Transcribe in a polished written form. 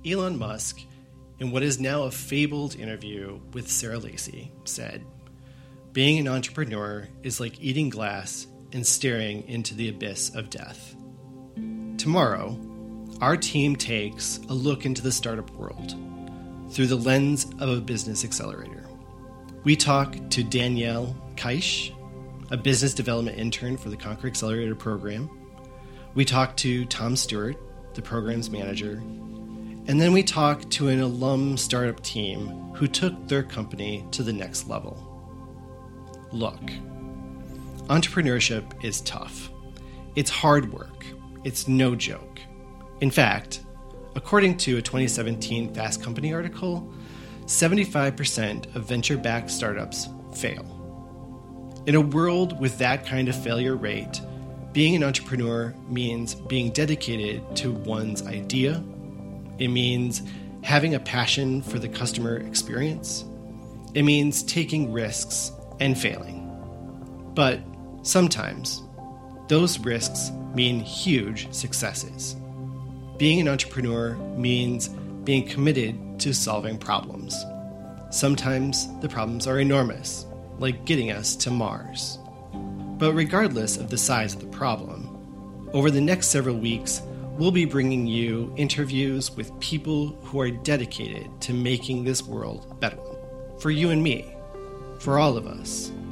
Elon Musk, in what is now a fabled interview with Sarah Lacy, said, "Being an entrepreneur is like eating glass and staring into the abyss of death." Tomorrow, our team takes a look into the startup world through the lens of a business accelerator. We talk to Danielle Kaish, a business development intern for the Conquer Accelerator program. We talk to Tom Stewart, the program's manager. And then we talk to an alum startup team who took their company to the next level. Look, entrepreneurship is tough. It's hard work. It's no joke. In fact, according to a 2017 Fast Company article, 75% of venture-backed startups fail. In a world with that kind of failure rate, being an entrepreneur means being dedicated to one's idea. It means having a passion for the customer experience. It means taking risks and failing. But sometimes, those risks mean huge successes. Being an entrepreneur means being committed to solving problems. Sometimes the problems are enormous, like getting us to Mars. But regardless of the size of the problem, over the next several weeks, we'll be bringing you interviews with people who are dedicated to making this world a better one. For you and me, for all of us.